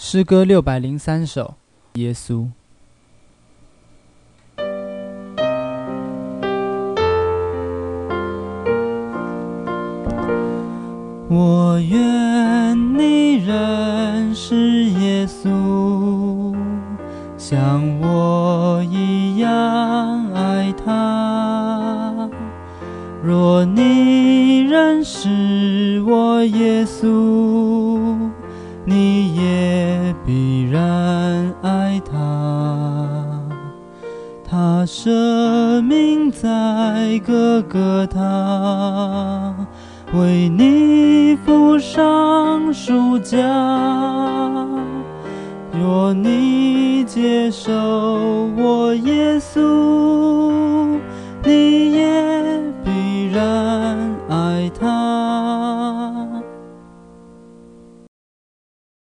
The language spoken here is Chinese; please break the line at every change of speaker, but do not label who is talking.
诗歌603首，耶稣。我愿你认识耶稣，像我一样爱他。若你认识我耶稣，你也必然爱他。他舍命在各各他，为你付上赎价。若你接受我耶稣，你也必然